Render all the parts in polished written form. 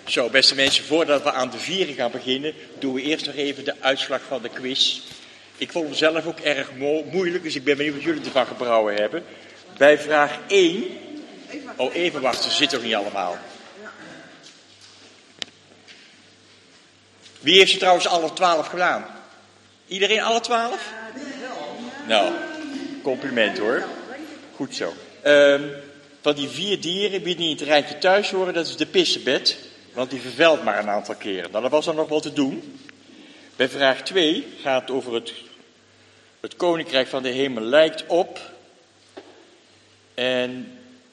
Zo, beste mensen, voordat we aan de viering gaan beginnen, doen we eerst nog even de uitslag van de quiz. Ik vond hem zelf ook erg moeilijk, dus ik ben benieuwd wat jullie ervan gebrouwen hebben. Bij vraag 1... Oh, even wachten, ze zitten nog niet allemaal. Wie heeft ze trouwens alle 12 gedaan? Iedereen alle 12? Nou, compliment hoor. Goed zo. Van die 4 dieren, wie niet in het rijtje thuis horen, dat is de pissebed. Want die vervuilt maar een aantal keren. Nou, dat was dan nog wel te doen. Bij vraag 2 gaat het over het koninkrijk van de hemel lijkt op. En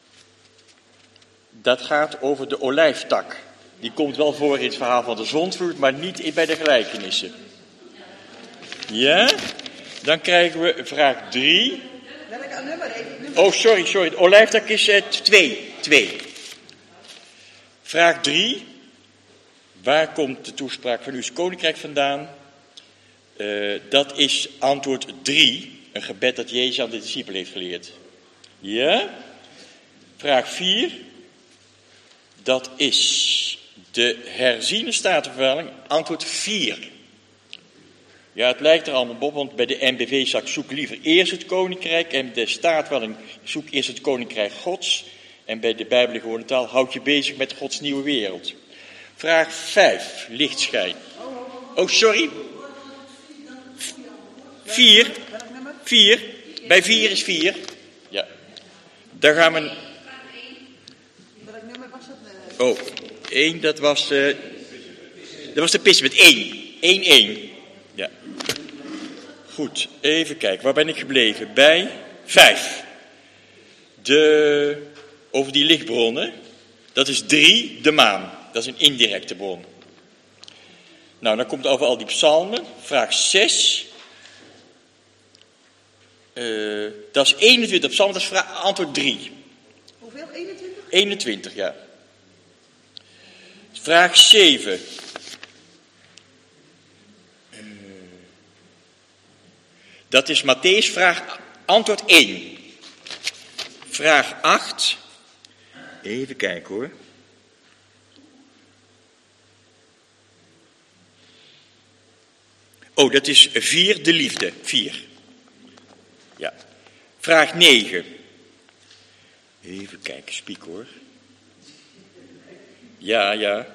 dat gaat over de olijftak. Die komt wel voor in het verhaal van de zondvloed, maar niet bij de gelijkenissen. Ja? Dan krijgen we vraag 3. Welk nummer? Oh, sorry. De olijftak is 2. Vraag 3. Waar komt de toespraak van uw koninkrijk vandaan? Dat is antwoord 3. Een gebed dat Jezus aan de discipelen heeft geleerd. Ja? Vraag 4. Dat is de herziene statenvertaling. Antwoord 4. Ja, het lijkt er allemaal op, want bij de NBV zag ik zoek liever eerst het koninkrijk. En de staatvertaling zoek eerst het koninkrijk Gods. En bij de Bijbel gewone taal houd je bezig met Gods nieuwe wereld. Vraag 5, lichtschijn. Oh, sorry. 4. Bij 4 is 4. Ja. Daar gaan we... Welk nummer was dat? Oh, 1, dat was de pis met 1. 1. Ja. Goed, even kijken. Waar ben ik gebleven? Bij 5. Over die lichtbronnen. Dat is 3, de maan. Dat is een indirecte bron. Nou, dan komt het over al die psalmen. Vraag 6. Dat is 21 psalmen, dat is antwoord 3. Hoeveel? 21? 21, ja. Vraag 7. Dat is Mattheüs, antwoord 1. Vraag 8. Even kijken hoor. Oh, dat is 4, de liefde. 4. Ja. Vraag 9. Even kijken, spiek hoor. Ja.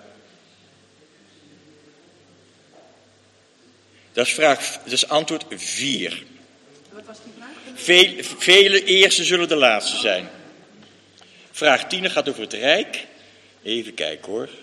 Dat is antwoord 4. Wat was die vraag? Vele eerste zullen de laatste zijn. Vraag 10 gaat over het rijk. Even kijken hoor.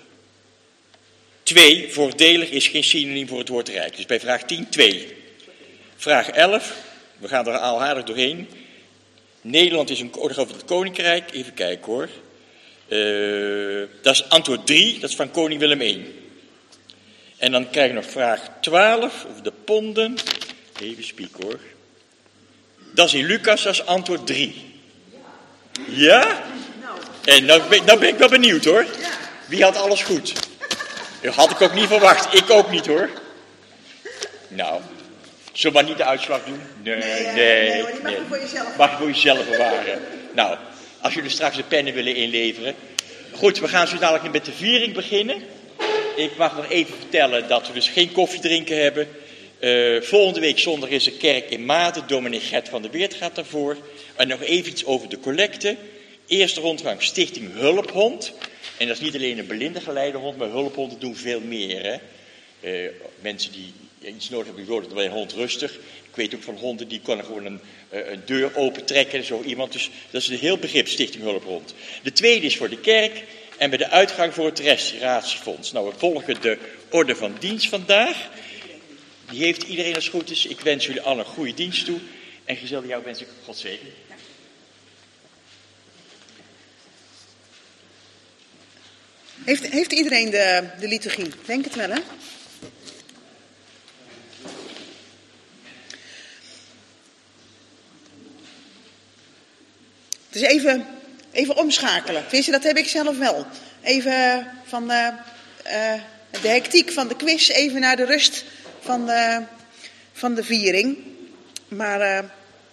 2, voordelig is geen synoniem voor het woord rijk. Dus bij vraag 10, 2. Vraag 11, we gaan er al aardig doorheen. Nederland is een over het koninkrijk. Even kijken hoor. Dat is antwoord 3, dat is van koning Willem I. En dan krijg je nog vraag 12, over de ponden. Even spieken hoor. Dat is in Lucas, dat is antwoord 3. Ja? En nou ben ik wel benieuwd hoor. Wie had alles goed? Dat had ik ook niet verwacht. Ik ook niet hoor. Nou, zullen we maar niet de uitslag doen? Nee. Die mag je voor jezelf. Mag je voor jezelf bewaren. Nou, als jullie straks de pennen willen inleveren. Goed, we gaan zo dadelijk met de viering beginnen. Ik mag nog even vertellen dat we dus geen koffie drinken hebben. Volgende week zondag is er kerk in Maden. Dominee Gert van der Weert gaat daarvoor. En nog even iets over de collecte. Eerste rondgang Stichting Hulphond. En dat is niet alleen een blinde geleide hond, maar hulphonden doen veel meer. Hè? Mensen die iets nodig hebben, worden bij een hond rustig. Ik weet ook van honden die kunnen gewoon een deur opentrekken. Zo iemand. Dus dat is een heel begrip, Stichting Hulphond. De tweede is voor de kerk. En bij de uitgang voor het restauratiefonds. Nou, we volgen de orde van dienst vandaag. Die heeft iedereen als het goed is. Ik wens jullie allen een goede dienst toe. En Giselle, jou wens ik God zegen. Heeft iedereen de liturgie? Denk het wel, hè? Dus even omschakelen. Tenminste, dat heb ik zelf wel. Even van de hectiek van de quiz, even naar de rust van de viering. Maar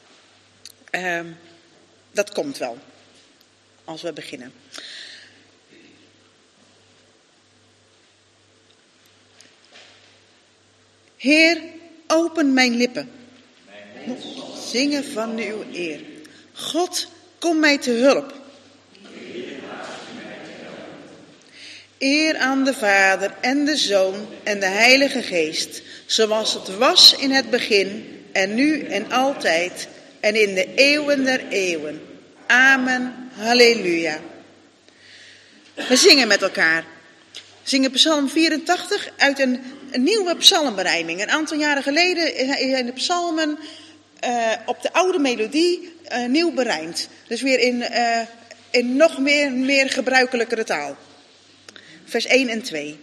dat komt wel. Als we beginnen. Heer, open mijn lippen. Zingen van uw eer. God, kom mij te hulp. Eer aan de Vader en de Zoon en de Heilige Geest, zoals het was in het begin en nu en altijd en in de eeuwen der eeuwen. Amen. Halleluja. We zingen met elkaar. We zingen Psalm 84 uit een nieuwe psalmberijming. Een aantal jaren geleden zijn de psalmen op de oude melodie nieuw berijmd. Dus weer in nog meer gebruikelijkere taal. Vers 1 en 2.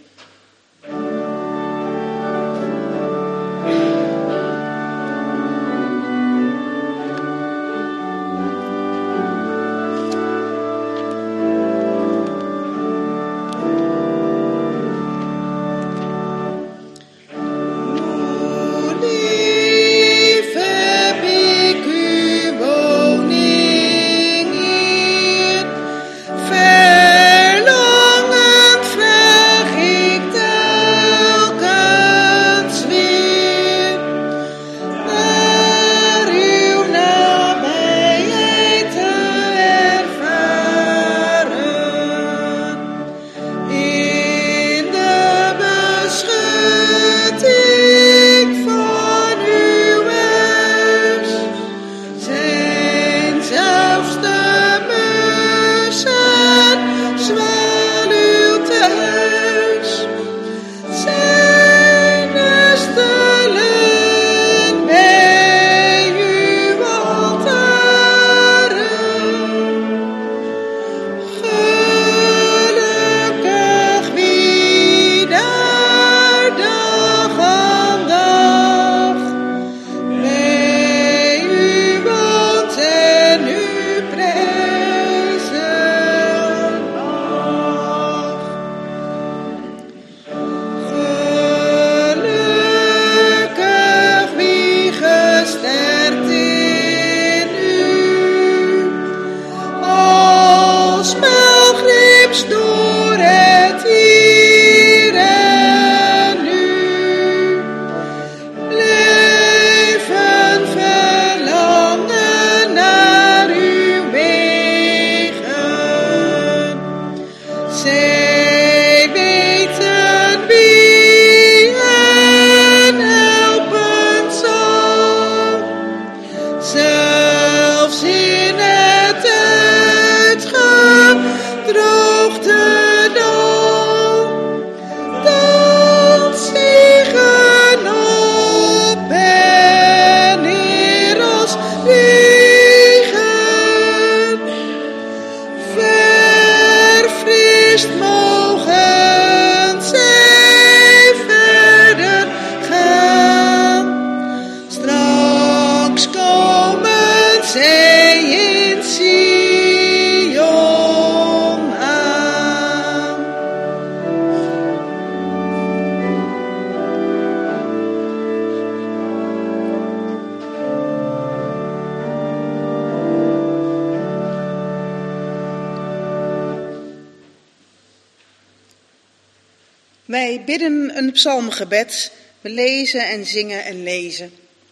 Wij bidden een psalmgebed. We lezen en zingen en lezen.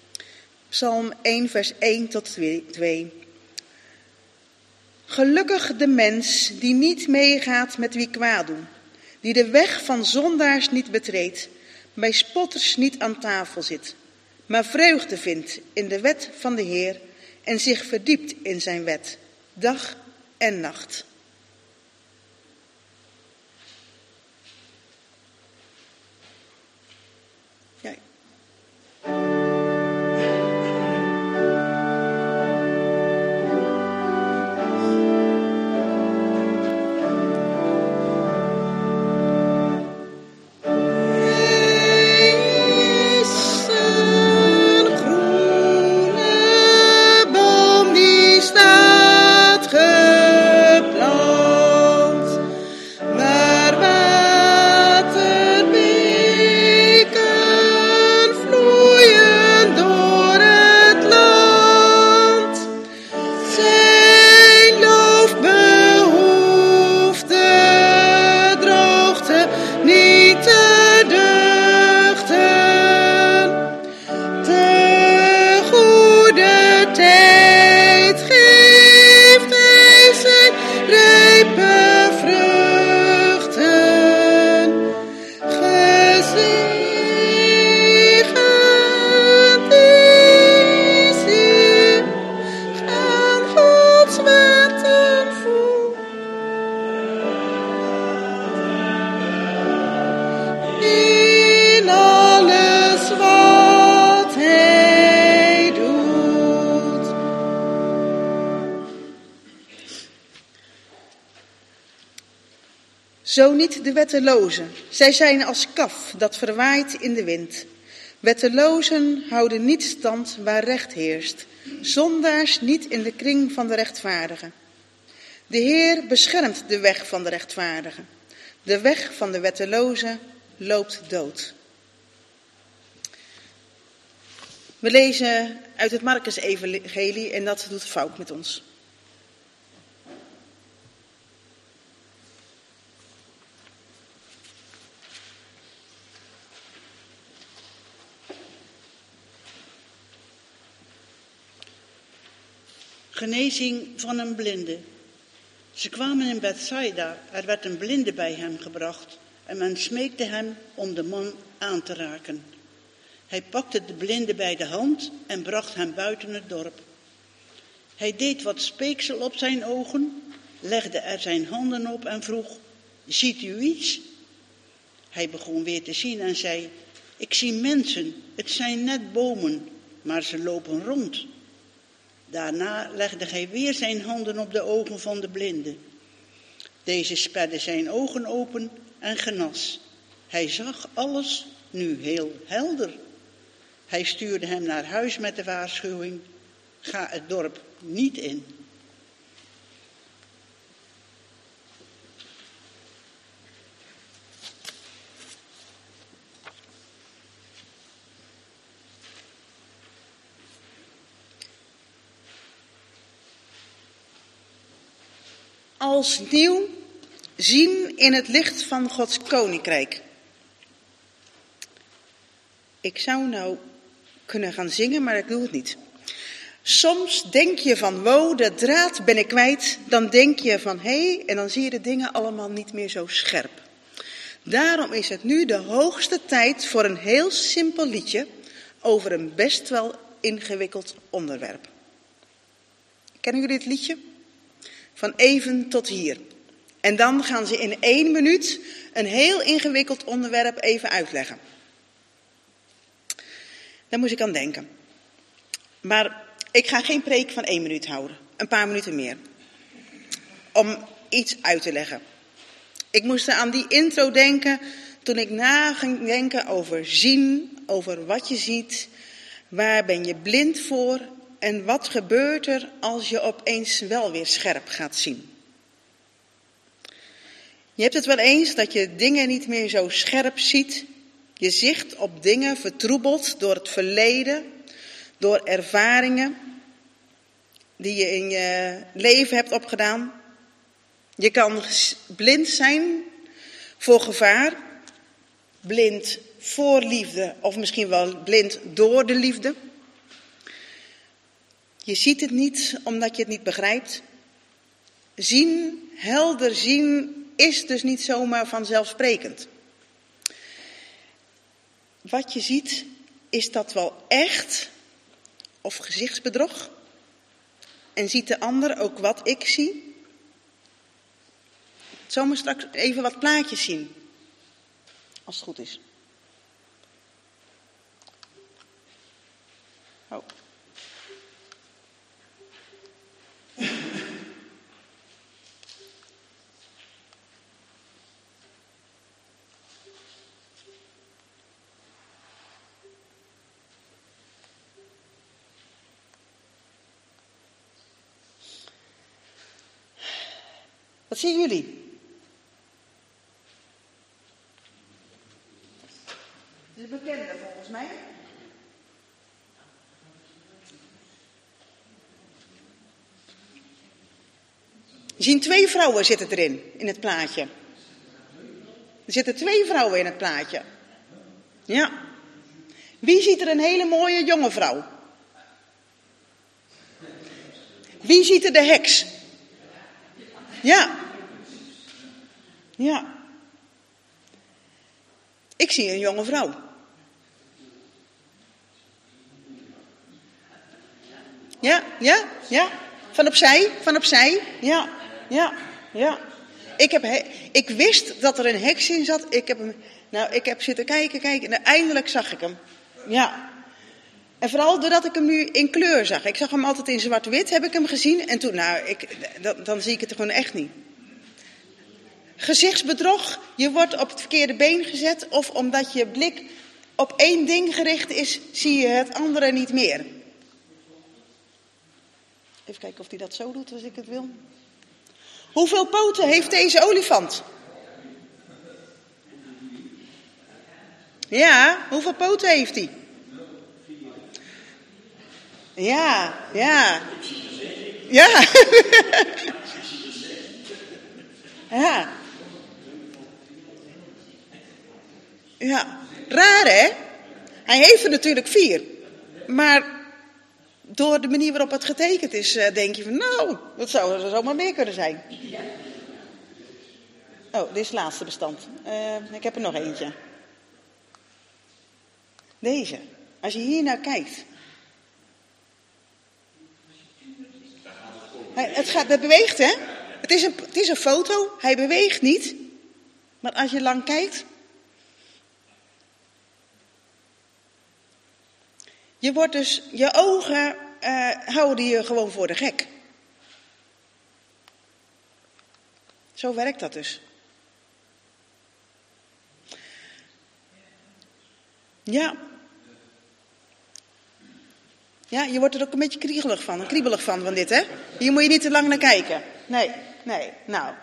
Psalm 1 vers 1 tot 2. Gelukkig de mens die niet meegaat met wie kwaad doen, die de weg van zondaars niet betreedt, bij spotters niet aan tafel zit, maar vreugde vindt in de wet van de Heer en zich verdiept in zijn wet, dag en nacht. Ja. Waar water beken Zo niet de wettelozen. Zij zijn als kaf dat verwaait in de wind. Wettelozen houden niet stand waar recht heerst. Zondaars niet in de kring van de rechtvaardigen. De Heer beschermt de weg van de rechtvaardigen. De weg van de wettelozen loopt dood. We lezen uit het Markus-evangelie en dat doet fout met ons. Genezing van een blinde. Ze kwamen in Bethsaida, er werd een blinde bij hem gebracht en men smeekte hem om de man aan te raken. Hij pakte de blinde bij de hand en bracht hem buiten het dorp. Hij deed wat speeksel op zijn ogen, legde er zijn handen op en vroeg, ziet u iets? Hij begon weer te zien en zei, ik zie mensen, het zijn net bomen, maar ze lopen rond. Daarna legde hij weer zijn handen op de ogen van de blinde. Deze sperde zijn ogen open en genas. Hij zag alles nu heel helder. Hij stuurde hem naar huis met de waarschuwing, ga het dorp niet in. Als nieuw zien in het licht van Gods koninkrijk. Ik zou nou kunnen gaan zingen, maar ik doe het niet. Soms denk je van, wow, de draad ben ik kwijt. Dan denk je van, hé, en dan zie je de dingen allemaal niet meer zo scherp. Daarom is het nu de hoogste tijd voor een heel simpel liedje over een best wel ingewikkeld onderwerp. Kennen jullie het liedje? Van even tot hier. En dan gaan ze in 1 minuut een heel ingewikkeld onderwerp even uitleggen. Daar moest ik aan denken. Maar ik ga geen preek van 1 minuut houden. Een paar minuten meer. Om iets uit te leggen. Ik moest aan die intro denken toen ik na ging denken over zien, over wat je ziet. Waar ben je blind voor? En wat gebeurt er als je opeens wel weer scherp gaat zien? Je hebt het wel eens dat je dingen niet meer zo scherp ziet. Je zicht op dingen vertroebeld door het verleden, door ervaringen die je in je leven hebt opgedaan. Je kan blind zijn voor gevaar, blind voor liefde of misschien wel blind door de liefde. Je ziet het niet omdat je het niet begrijpt. Zien, helder zien, is dus niet zomaar vanzelfsprekend. Wat je ziet, is dat wel echt of gezichtsbedrog? En ziet de ander ook wat ik zie? Zal we straks even wat plaatjes zien, als het goed is. Oh. Wat zien jullie? Het is bekende volgens mij. Je ziet 2 vrouwen zitten erin, in het plaatje. Er zitten 2 vrouwen in het plaatje. Ja. Wie ziet er een hele mooie jonge vrouw? Wie ziet er de heks? Ja. Ja. Ik zie een jonge vrouw. Ja, ja, ja. Van opzij. Ja, ja, ja. Ik wist dat er een heks in zat. Ik heb zitten kijken en eindelijk zag ik hem. Ja. En vooral doordat ik hem nu in kleur zag. Ik zag hem altijd in zwart-wit, heb ik hem gezien. En toen, dan zie ik het er gewoon echt niet. gezichtsbedrog, je wordt op het verkeerde been gezet, of omdat je blik op één ding gericht is, zie je het andere niet meer. Even kijken of hij dat zo doet als ik het wil. Hoeveel poten heeft deze olifant? Ja, hoeveel poten heeft hij? Ja. Ja. Ja. Ja. Raar, hè? Hij heeft er natuurlijk 4. Maar door de manier waarop het getekend is, denk je van, nou, dat zou er zomaar meer kunnen zijn. Oh, dit is het laatste bestand. Ik heb er nog eentje. Deze. Als je hier naar kijkt. Het beweegt, hè? Het is een foto. Hij beweegt niet. Maar als je lang kijkt. Je wordt dus, je ogen houden je gewoon voor de gek. Zo werkt dat dus. Ja. Ja, je wordt er ook een beetje kriebelig van dit, hè? Hier moet je niet te lang naar kijken. Nee, nou.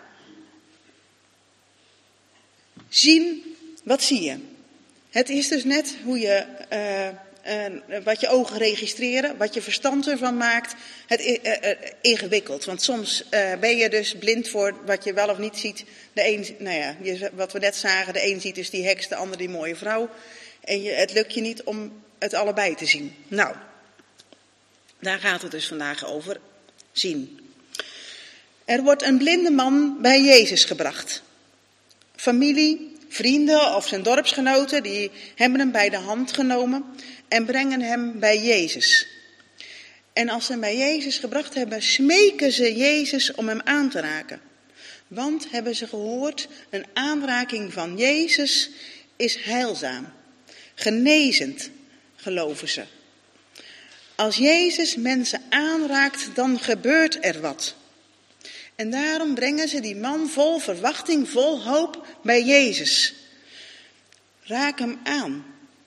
Zien, wat zie je? Het is dus net hoe je, wat je ogen registreren, wat je verstand ervan maakt, het ingewikkeld. Want soms ben je dus blind voor wat je wel of niet ziet. De een, wat we net zagen, de een ziet dus die heks, de ander die mooie vrouw. En het lukt je niet om het allebei te zien. Nou, daar gaat het dus vandaag over. Zien. Er wordt een blinde man bij Jezus gebracht. Familie, vrienden of zijn dorpsgenoten, die hebben hem bij de hand genomen en brengen hem bij Jezus. En als ze hem bij Jezus gebracht hebben, smeken ze Jezus om hem aan te raken. Want, hebben ze gehoord, een aanraking van Jezus is heilzaam. Genezend, geloven ze. Als Jezus mensen aanraakt, dan gebeurt er wat. En daarom brengen ze die man vol verwachting, vol hoop bij Jezus. Raak hem aan.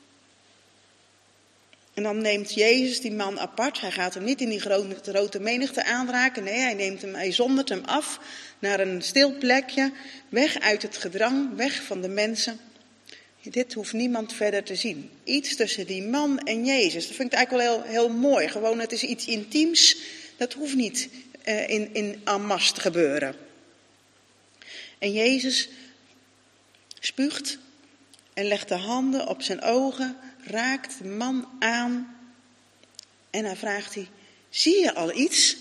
En dan neemt Jezus die man apart. Hij gaat hem niet in die grote menigte aanraken. Nee, hij zondert hem af naar een stil plekje. Weg uit het gedrang, weg van de mensen. Dit hoeft niemand verder te zien. Iets tussen die man en Jezus. Dat vind ik eigenlijk wel heel mooi. Gewoon, het is iets intiems. Dat hoeft niet in en masse te gebeuren. En Jezus spuugt en legt de handen op zijn ogen, raakt de man aan en dan vraagt hij, zie je al iets?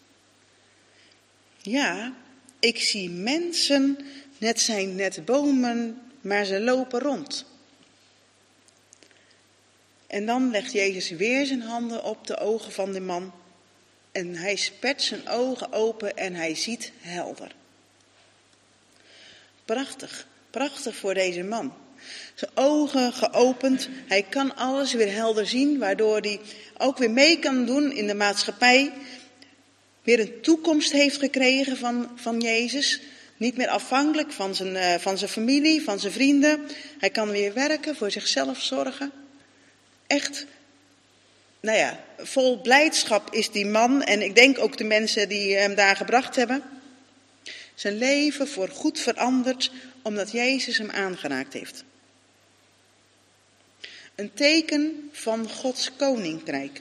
Ja, ik zie mensen, net zijn net bomen, maar ze lopen rond. En dan legt Jezus weer zijn handen op de ogen van de man. En hij spert zijn ogen open en hij ziet helder. Prachtig, prachtig voor deze man. Zijn ogen geopend, hij kan alles weer helder zien, waardoor hij ook weer mee kan doen in de maatschappij. Weer een toekomst heeft gekregen van Jezus. Niet meer afhankelijk van zijn familie, van zijn vrienden. Hij kan weer werken, voor zichzelf zorgen. Echt, vol blijdschap is die man. En ik denk ook de mensen die hem daar gebracht hebben. Zijn leven voorgoed veranderd, omdat Jezus hem aangeraakt heeft. Een teken van Gods koninkrijk.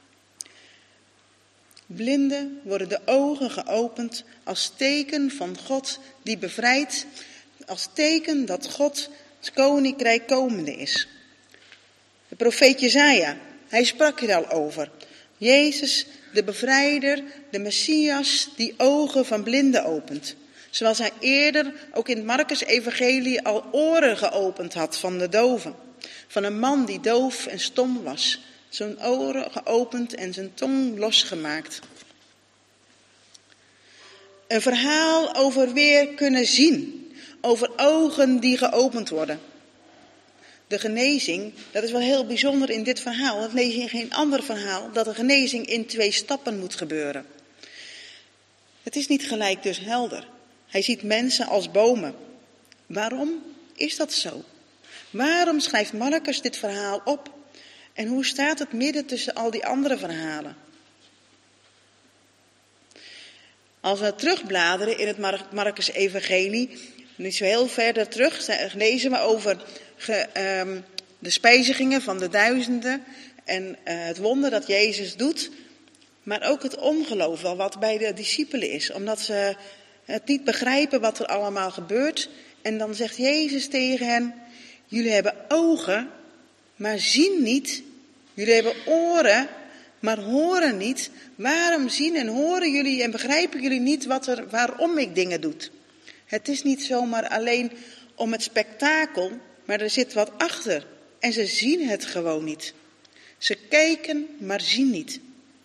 Blinden worden de ogen geopend als teken van God die bevrijdt, als teken dat Gods koninkrijk komende is. De profeet Jesaja, hij sprak er al over. Jezus, de bevrijder, de Messias, die ogen van blinden opent. Zoals hij eerder ook in het Markus-evangelie al oren geopend had van de doven. Van een man die doof en stom was. Zijn oren geopend en zijn tong losgemaakt. Een verhaal over weer kunnen zien. Over ogen die geopend worden. De genezing, dat is wel heel bijzonder in dit verhaal. Dat lees je in geen ander verhaal, dat de genezing in 2 stappen moet gebeuren. Het is niet gelijk dus helder. Hij ziet mensen als bomen. Waarom is dat zo? Waarom schrijft Marcus dit verhaal op? En hoe staat het midden tussen al die andere verhalen? Als we terugbladeren in het Marcus-evangelie, niet zo heel verder terug, lezen we over de spijzigingen van de duizenden en het wonder dat Jezus doet. Maar ook het ongeloof wel wat bij de discipelen is, omdat ze het niet begrijpen wat er allemaal gebeurt. En dan zegt Jezus tegen hen, jullie hebben ogen, maar zien niet. Jullie hebben oren, maar horen niet. Waarom zien en horen jullie en begrijpen jullie niet waarom ik dingen doe? Het is niet zomaar alleen om het spektakel, maar er zit wat achter. En ze zien het gewoon niet. Ze kijken, maar zien niet.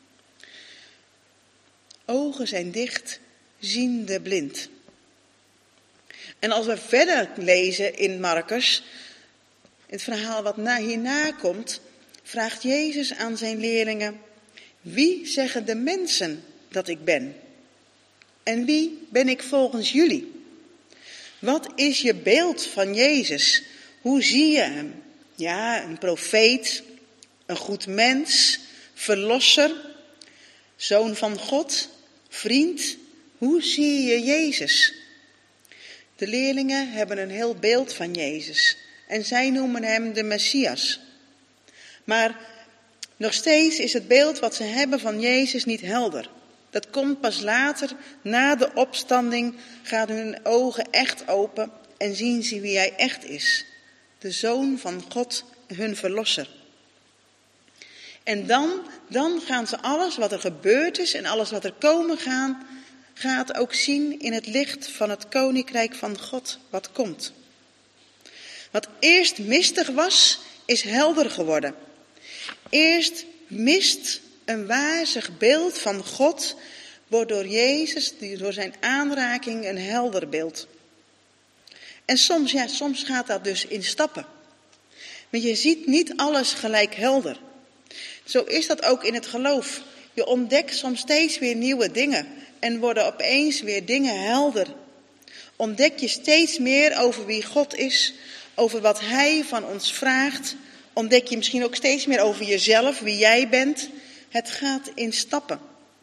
Ogen zijn dicht, ziende blind. En als we verder lezen in Marcus, het verhaal wat hierna komt, vraagt Jezus aan zijn leerlingen, wie zeggen de mensen dat ik ben? En wie ben ik volgens jullie? Wat is je beeld van Jezus? Hoe zie je hem? Ja, een profeet, een goed mens, verlosser, zoon van God, vriend. Hoe zie je Jezus? De leerlingen hebben een heel beeld van Jezus en zij noemen hem de Messias. Maar nog steeds is het beeld wat ze hebben van Jezus niet helder. Dat komt pas later, na de opstanding, gaan hun ogen echt open en zien ze wie hij echt is. De Zoon van God, hun verlosser. En dan gaan ze alles wat er gebeurd is en alles wat er komen gaat ook zien in het licht van het koninkrijk van God wat komt. Wat eerst mistig was, is helder geworden. Eerst mist een wazig beeld van God wordt door Jezus, door zijn aanraking, een helder beeld. En soms gaat dat dus in stappen. Want je ziet niet alles gelijk helder. Zo is dat ook in het geloof. Je ontdekt soms steeds weer nieuwe dingen en worden opeens weer dingen helder. Ontdek je steeds meer over wie God is, over wat hij van ons vraagt. Ontdek je misschien ook steeds meer over jezelf, wie jij bent. Het gaat in stappen.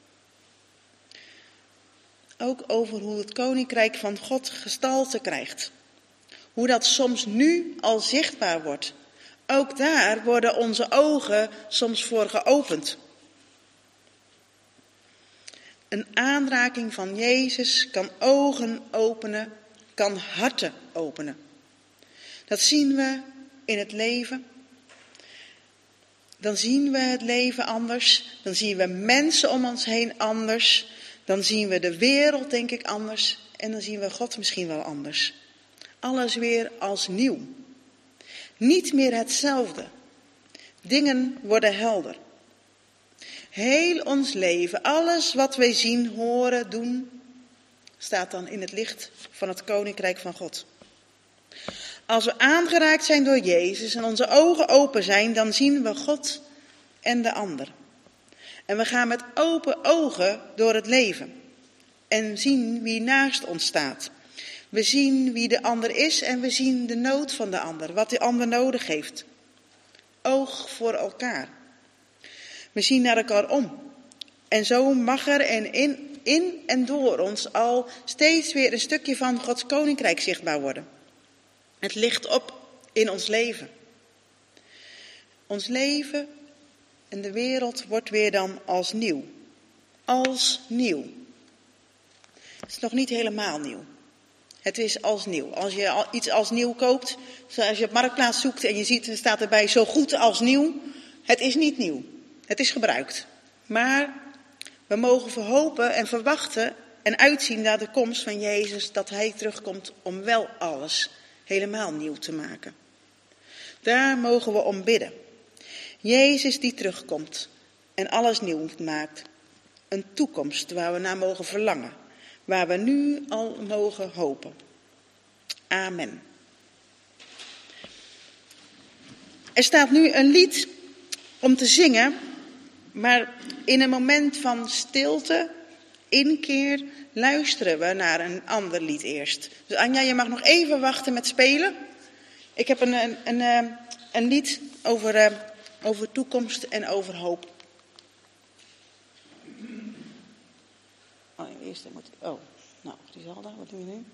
Ook over hoe het koninkrijk van God gestalte krijgt. Hoe dat soms nu al zichtbaar wordt. Ook daar worden onze ogen soms voor geopend. Een aanraking van Jezus kan ogen openen, kan harten openen. Dat zien we in het leven. Dan zien we het leven anders. Dan zien we mensen om ons heen anders. Dan zien we de wereld, denk ik, anders. En dan zien we God misschien wel anders. Alles weer als nieuw. Niet meer hetzelfde. Dingen worden helder. Heel ons leven, alles wat wij zien, horen, doen, staat dan in het licht van het koninkrijk van God. Als we aangeraakt zijn door Jezus en onze ogen open zijn, dan zien we God en de ander. En we gaan met open ogen door het leven en zien wie naast ons staat. We zien wie de ander is en we zien de nood van de ander, wat de ander nodig heeft. Oog voor elkaar. We zien naar elkaar om. En zo mag er in en door ons al steeds weer een stukje van Gods koninkrijk zichtbaar worden. Het licht op in ons leven. Ons leven en de wereld wordt weer dan als nieuw. Als nieuw. Het is nog niet helemaal nieuw. Het is als nieuw. Als je iets als nieuw koopt, zoals je op Marktplaats zoekt en je ziet, er staat erbij zo goed als nieuw. Het is niet nieuw. Het is gebruikt. Maar we mogen verhopen en verwachten en uitzien naar de komst van Jezus, dat hij terugkomt om wel alles helemaal nieuw te maken. Daar mogen we om bidden. Jezus die terugkomt en alles nieuw maakt. Een toekomst waar we naar mogen verlangen. Waar we nu al mogen hopen. Amen. Er staat nu een lied om te zingen, maar in een moment van stilte, inkeer luisteren we naar een ander lied eerst. Dus Anja, je mag nog even wachten met spelen. Ik heb een lied over toekomst en over hoop. Oh, eerst moet ik... Oh, nou, Griselda, wat doen we nu?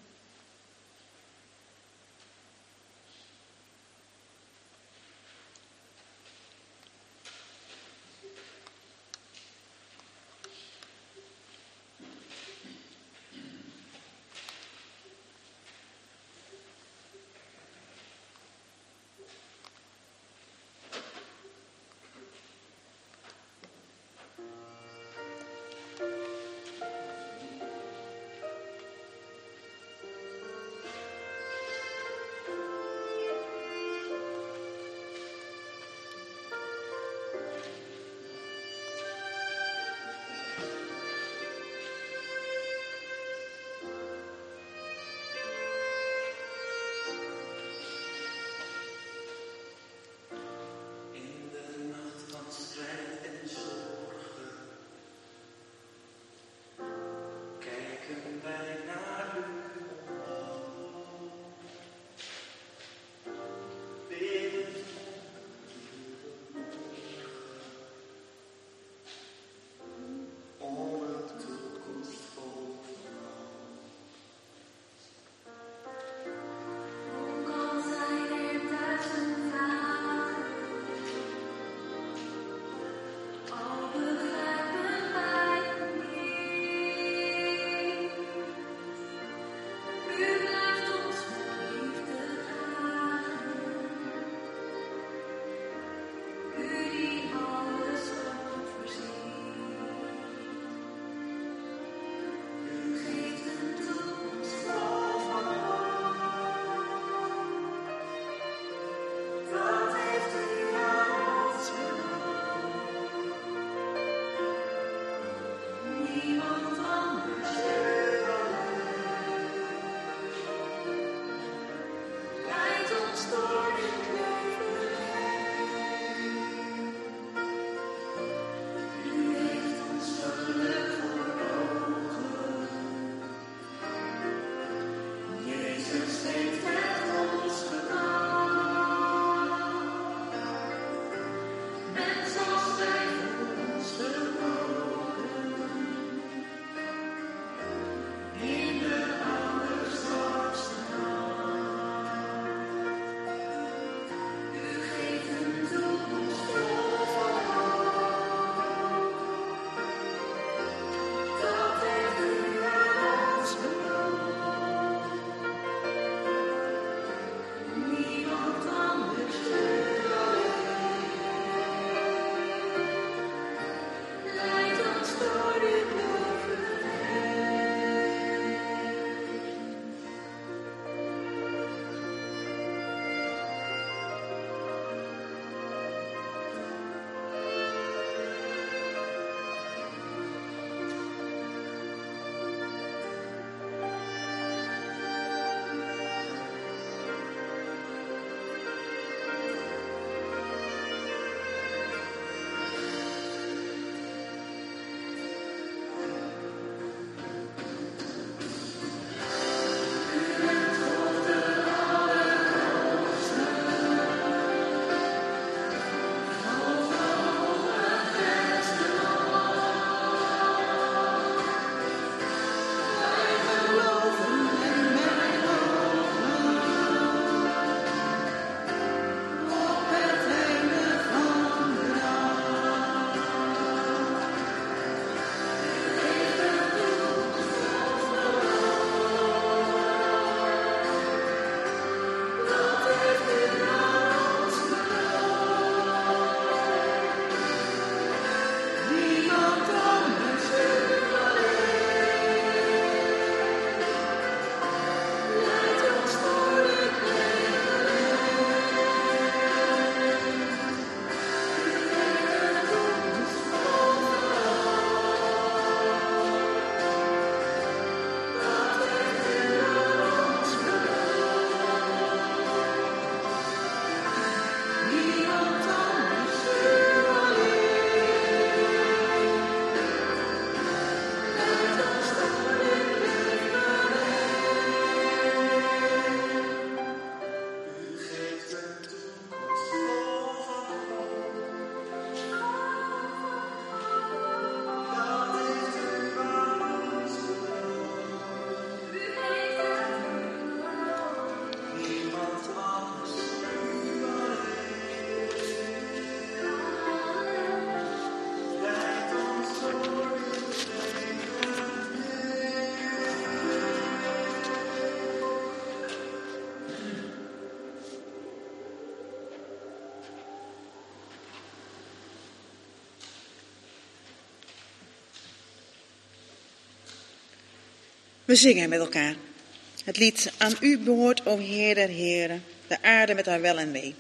We zingen met elkaar. Het lied aan u behoort, o Heer der Heren, de aarde met haar wel en wee.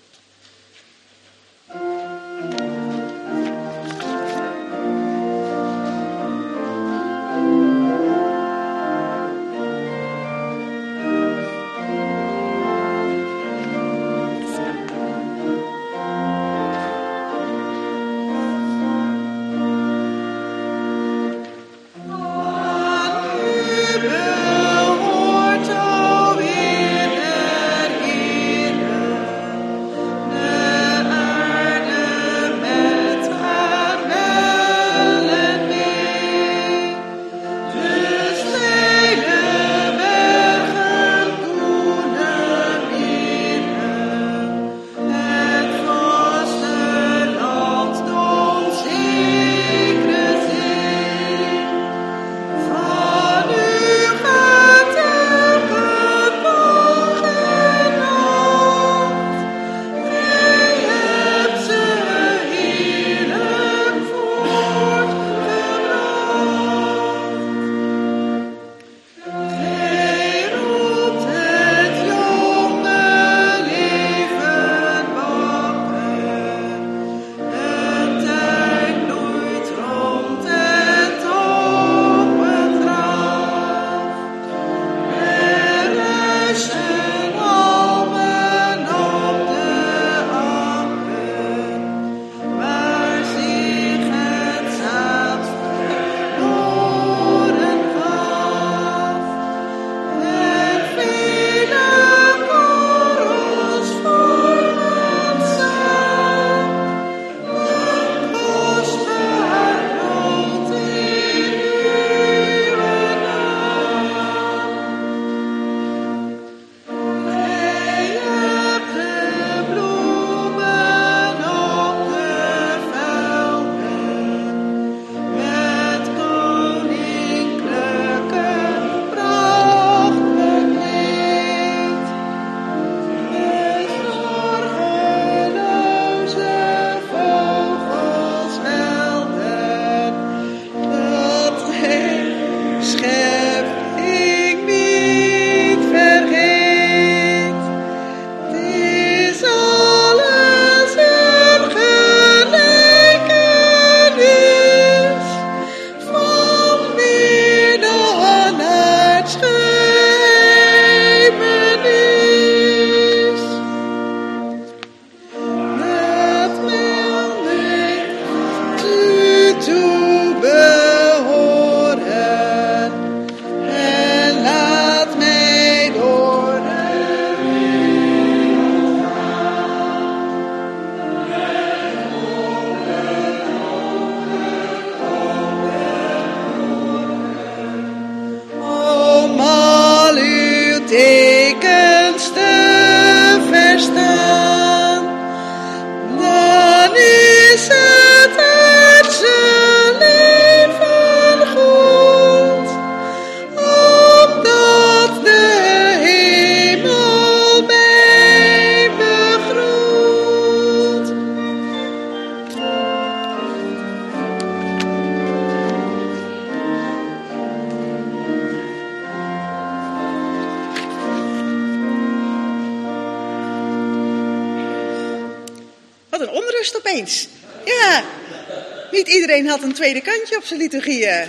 Wat een onrust opeens. Ja, niet iedereen had een tweede kantje op zijn liturgie. Ja.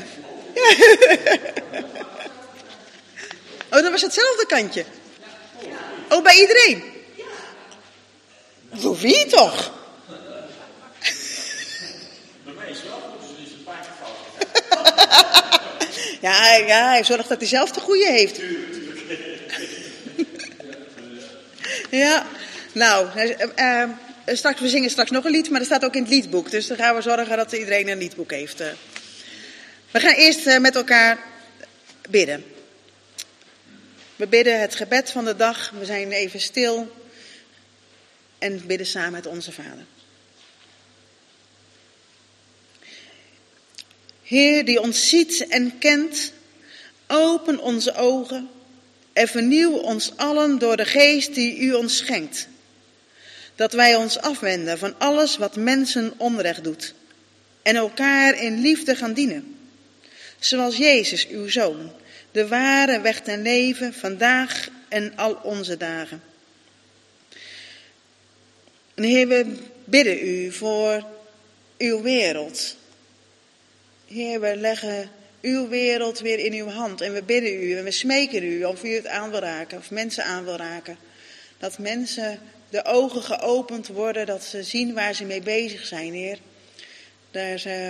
Oh, dat was hetzelfde kantje. Oh, bij iedereen? Voor wie toch? Bij mij is wel goed, dus is een paar keer fout. Ja, hij zorgt dat hij zelf de goede heeft. Ja, nou, we zingen straks nog een lied, maar dat staat ook in het liedboek. Dus dan gaan we zorgen dat iedereen een liedboek heeft. We gaan eerst met elkaar bidden. We bidden het gebed van de dag. We zijn even stil en bidden samen met onze Vader. Heer die ons ziet en kent, open onze ogen en vernieuw ons allen door de geest die u ons schenkt. Dat wij ons afwenden van alles wat mensen onrecht doet en elkaar in liefde gaan dienen. Zoals Jezus, uw Zoon, de ware weg ten leven, vandaag en al onze dagen. En Heer, we bidden u voor uw wereld. Heer, we leggen uw wereld weer in uw hand en we bidden u en we smeken u of u het aan wil raken, of mensen aan wil raken. Dat mensen de ogen geopend worden, dat ze zien waar ze mee bezig zijn, Heer. Dat ze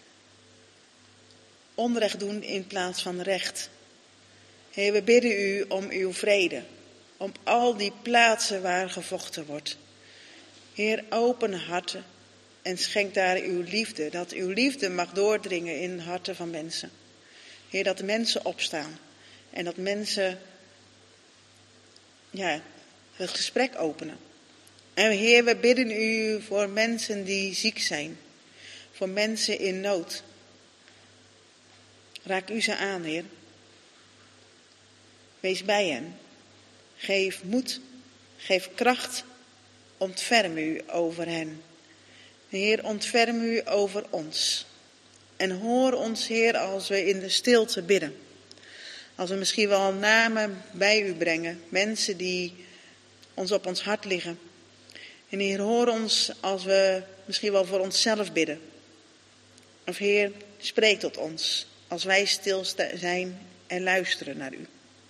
onrecht doen in plaats van recht. Heer, we bidden u om uw vrede, om al die plaatsen waar gevochten wordt. Heer, open harten en schenk daar uw liefde, dat uw liefde mag doordringen in de harten van mensen. Heer, dat de mensen opstaan en dat mensen het gesprek openen. En Heer, we bidden u voor mensen die ziek zijn, voor mensen in nood. Raak u ze aan, Heer. Wees bij hen. Geef moed, geef kracht, ontferm u over hen. Heer, ontferm u over ons. En hoor ons, Heer, als we in de stilte bidden. Als we misschien wel namen bij u brengen, mensen die ons op ons hart liggen. En Heer, hoor ons als we misschien wel voor onszelf bidden. Of Heer, spreek tot ons als wij stil zijn en luisteren naar u.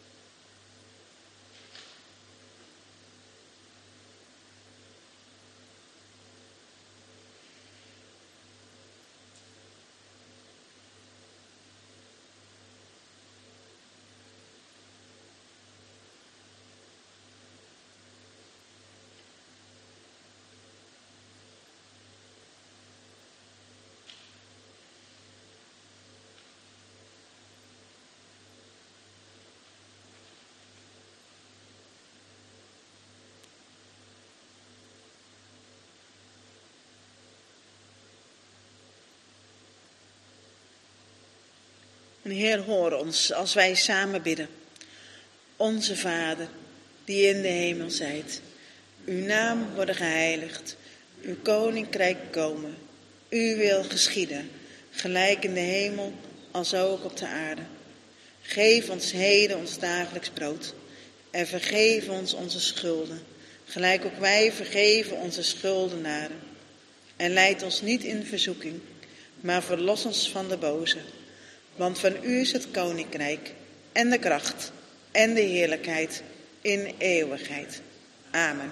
En Heer, hoor ons als wij samen bidden. Onze Vader, die in de hemel zijt. Uw naam worden geheiligd. Uw koninkrijk komen. Uw wil geschieden. Gelijk in de hemel, als ook op de aarde. Geef ons heden ons dagelijks brood. En vergeef ons onze schulden. Gelijk ook wij vergeven onze schuldenaren. En leid ons niet in verzoeking. Maar verlos ons van de boze. Want van u is het koninkrijk en de kracht en de heerlijkheid in eeuwigheid. Amen.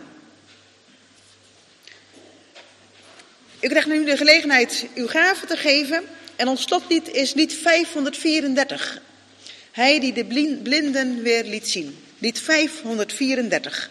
U krijgt nu de gelegenheid uw gave te geven. En ons slotlied is lied 534. Hij die de blinden weer liet zien. Lied 534.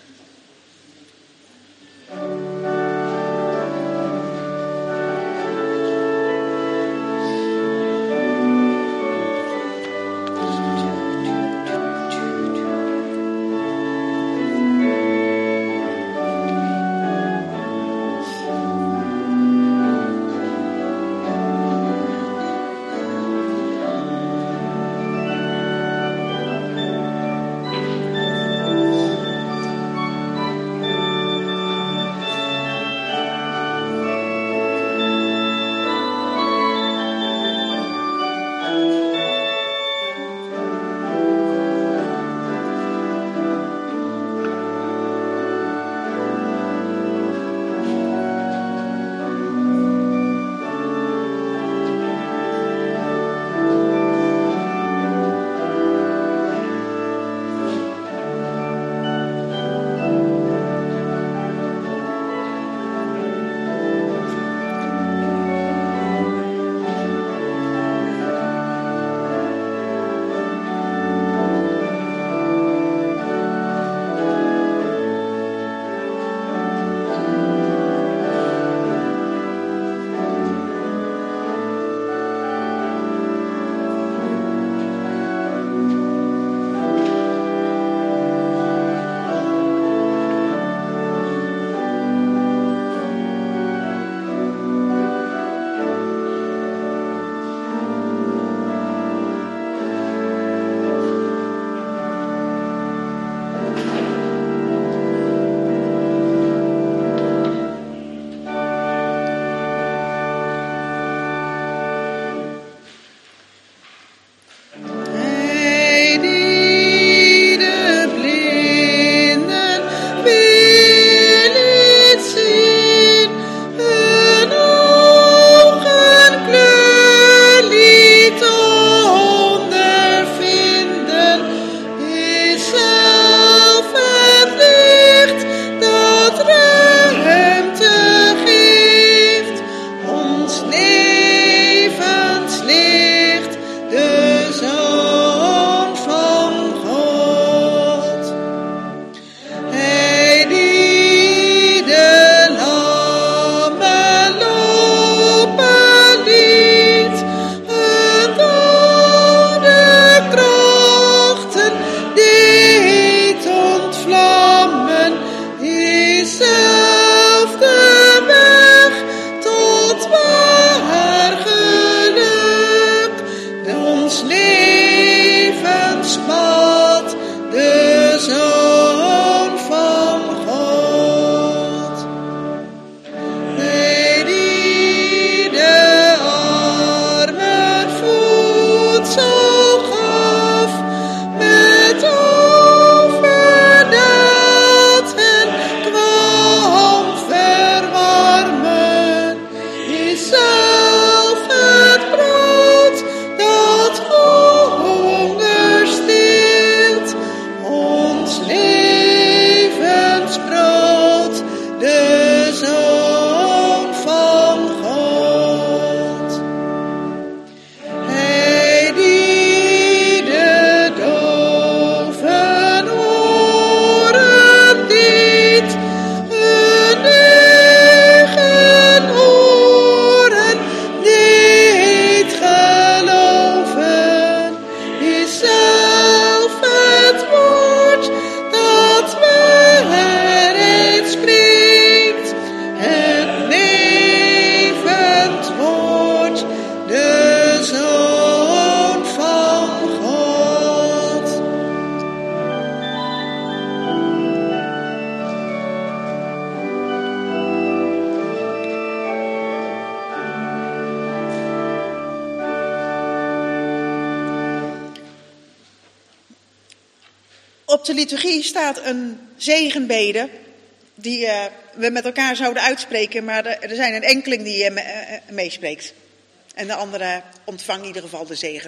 Op de liturgie staat een zegenbede die we met elkaar zouden uitspreken, maar er zijn een enkeling die meespreekt. En de andere ontvangt in ieder geval de zegen.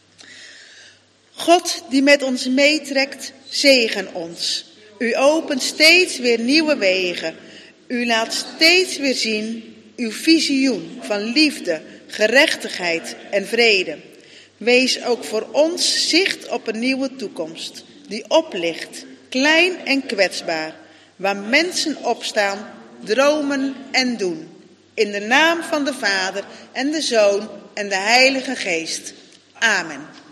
God die met ons meetrekt, zegen ons. U opent steeds weer nieuwe wegen. U laat steeds weer zien uw visioen van liefde, gerechtigheid en vrede. Wees ook voor ons zicht op een nieuwe toekomst, die oplicht, klein en kwetsbaar, waar mensen opstaan, dromen en doen. In de naam van de Vader en de Zoon en de Heilige Geest. Amen.